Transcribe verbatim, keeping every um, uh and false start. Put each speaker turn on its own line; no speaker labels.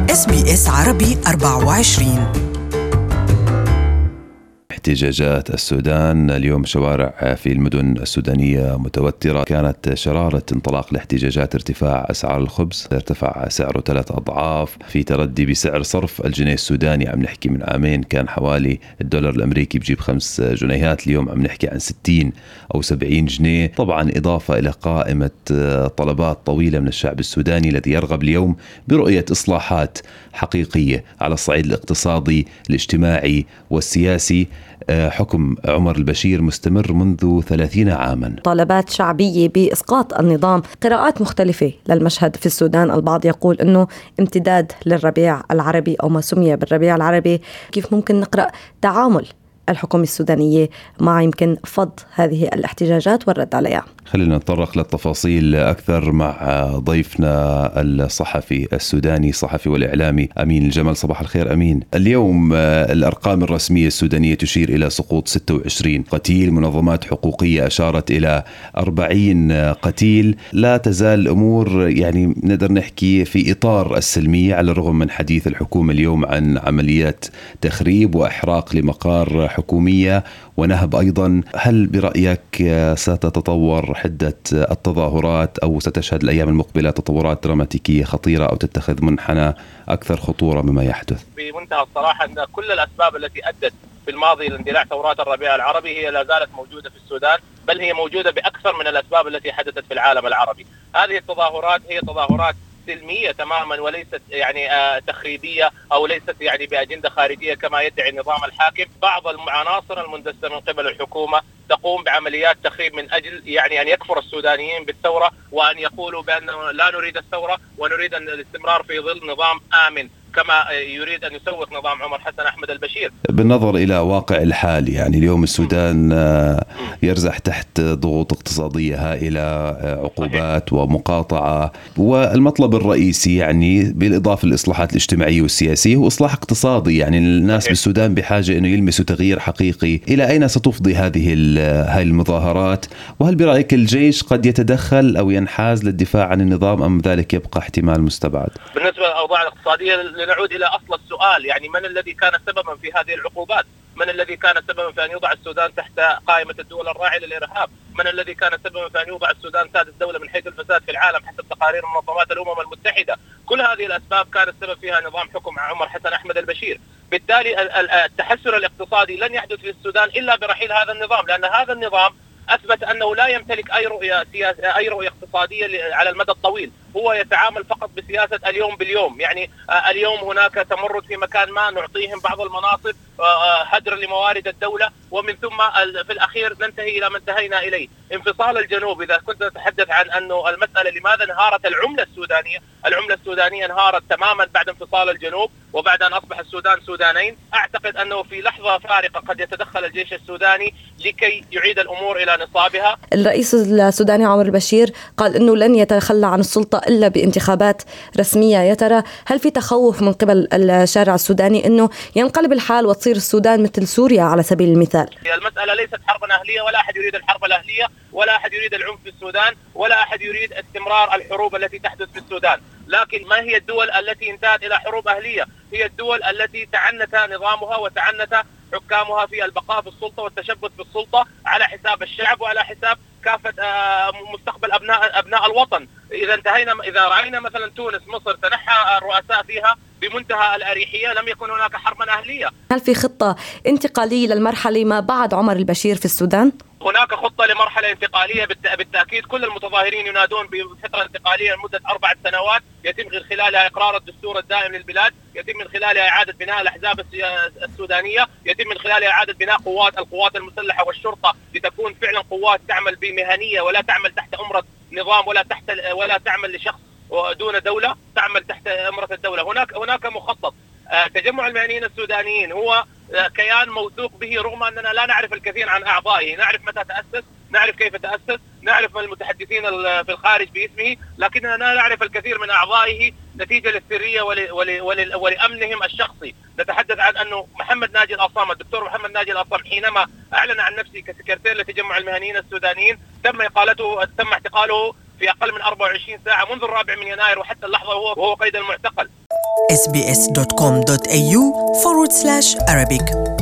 إس بي إس عربي أربعة وعشرين.
احتجاجات السودان اليوم، شوارع في المدن السودانية متوترة. كانت شرارة انطلاق الاحتجاجات ارتفاع أسعار الخبز، ارتفع سعره ثلاث أضعاف، في تردي بسعر صرف الجنيه السوداني. عم نحكي من عامين كان حوالي الدولار الأمريكي بجيب خمس جنيهات، اليوم عم نحكي عن ستين أو سبعين جنيه. طبعا إضافة إلى قائمة طلبات طويلة من الشعب السوداني الذي يرغب اليوم برؤية إصلاحات حقيقية على الصعيد الاقتصادي الاجتماعي والسياسي. حكم عمر البشير مستمر منذ ثلاثين عاما.
طلبات شعبية بإسقاط النظام، قراءات مختلفة للمشهد في السودان. البعض يقول أنه امتداد للربيع العربي أو ما سمي بالربيع العربي. كيف ممكن نقرأ تعامل الحكومة السودانية مع يمكن فض هذه الاحتجاجات والرد عليها؟ خلينا
نتطرق للتفاصيل أكثر مع ضيفنا الصحفي السوداني، صحفي والإعلامي أمين الجمل. صباح الخير أمين. اليوم الأرقام الرسمية السودانية تشير إلى سقوط ستة وعشرين قتيل، منظمات حقوقية أشارت إلى أربعين قتيل. لا تزال الأمور يعني نقدر نحكي في إطار السلمية، على الرغم من حديث الحكومة اليوم عن عمليات تخريب وإحراق لمقار حكومية ونهب أيضا. هل برأيك ستتطور حدة التظاهرات أو ستشهد الأيام المقبلة تطورات دراماتيكية خطيرة أو تتخذ منحنى أكثر خطورة مما يحدث؟
بمنتهى الصراحة أن كل الأسباب التي أدت في الماضي لاندلاع ثورات الربيع العربي هي لا زالت موجودة في السودان، بل هي موجودة بأكثر من الأسباب التي حدثت في العالم العربي. هذه التظاهرات هي تظاهرات سلمية تماما، وليست يعني آه تخريبية أو ليست يعني بأجندة خارجية كما يدعي النظام الحاكم. بعض العناصر المندسة من قبل الحكومة تقوم بعمليات تخريب من أجل يعني أن يكفر السودانيين بالثورة، وأن يقولوا بأن لا نريد الثورة ونريد أن الاستمرار في ظل نظام آمن كما يريد أن يسوق نظام عمر حسن أحمد البشير.
بالنظر إلى واقع الحال، يعني اليوم السودان يرزح تحت ضغوط اقتصادية هائلة، عقوبات ومقاطعة، والمطلب الرئيسي يعني بالإضافة للإصلاحات الاجتماعية والسياسية هو إصلاح اقتصادي. يعني الناس بالسودان بحاجة أنه يلمسوا تغيير حقيقي. إلى أين ستفضي هذه هاي المظاهرات؟ وهل برأيك الجيش قد يتدخل أو ينحاز للدفاع عن النظام، أم ذلك يبقى احتمال مستبعد؟
بالنسبة للأوضاع الاقتصادية لنعود إلى أصل السؤال، يعني من الذي كان سببا في هذه العقوبات؟ من الذي كان سببا في أن يوضع السودان تحت قائمة الدول الراعية للإرهاب؟ من الذي كان سببا في أن يوضع السودان سادس دولة من حيث الفساد في العالم حسب تقارير منظمات الأمم المتحدة؟ كل هذه الأسباب كان السبب فيها نظام حكم عمر حسن أحمد البشير. بالتالي التحسن الاقتصادي لن يحدث في السودان إلا برحيل هذا النظام، لأن هذا النظام أثبت أنه لا يمتلك أي رؤية سياسية أي رؤية اقتصادية على المدى الطويل. هو يتعامل فقط بسياسة اليوم باليوم، يعني اليوم هناك تمرد في مكان ما نعطيهم بعض المناصب، هدر لموارد الدولة، ومن ثم في الأخير ننتهي إلى ما انتهينا إليه، انفصال الجنوب. إذا كنت نتحدث عن أنه المسألة لماذا انهارت العملة السودانية، العملة السودانية انهارت تماما بعد انفصال الجنوب وبعد أن أصبح السودان سودانين. أعتقد أنه في لحظة فارقة قد يتدخل الجيش السوداني لكي يعيد الأمور إلى نصابها.
الرئيس السوداني عمر البشير قال أنه لن يتخلى عن السلطة إلا بانتخابات رسمية. يا ترى هل في تخوف من قبل الشارع السوداني أنه ينقلب الحال وتصير السودان مثل سوريا على سبيل المثال؟
المسألة ليست حربا أهلية، ولا أحد يريد الحرب الأهلية، ولا أحد يريد العنف في السودان، ولا أحد يريد استمرار الحروب التي تحدث في السودان. لكن ما هي الدول التي انتهت إلى حروب أهلية؟ هي الدول التي تعنت نظامها وتعنت حكامها في البقاء في السلطة والتشبث بالسلطة على حساب الشعب وعلى حساب كافة مستقبل أبناء أبناء الوطن. إذا انتهينا إذا رأينا مثلا تونس، مصر، تنحى الرؤساء فيها بمنتهى الأريحية، لم يكن هناك حربا أهلية.
هل في خطة انتقالية للمرحلة ما بعد عمر البشير في السودان؟
هناك خطة لمرحلة انتقالية بالتأكيد. كل المتظاهرين ينادون بفترة انتقالية لمدة أربع سنوات يتم من خلالها إقرار الدستور الدائم للبلاد، يتم من خلالها إعادة بناء الأحزاب السودانية، يتم من خلالها إعادة بناء قوات القوات المسلحة والشرطة لتكون فعلا قوات تعمل بمهنية ولا تعمل تحت أمرة نظام ولا تحت ولا تعمل لشخص ودون دولة، تعمل تحت أمرة الدولة. هناك هناك مخطط. تجمع المهنيين السودانيين هو كيان موثوق به، رغم أننا لا نعرف الكثير عن أعضائه. نعرف متى تأسس، نعرف كيف تأسس، نعرف من المتحدثين في الخارج باسمه، لكننا لا نعرف الكثير من أعضائه نتيجة للسرية ولأمنهم الشخصي. نتحدث عن أنه محمد ناجي الأصام، الدكتور محمد ناجي الأصام، حينما أعلن عن نفسه كسكرتير لتجمع المهنيين السودانيين تم إقالته تم اعتقاله في أقل من أربع وعشرين ساعة منذ الرابع من يناير وحتى اللحظة وهو وهو قيد المعتقل.
sbs.com.au forward slash Arabic.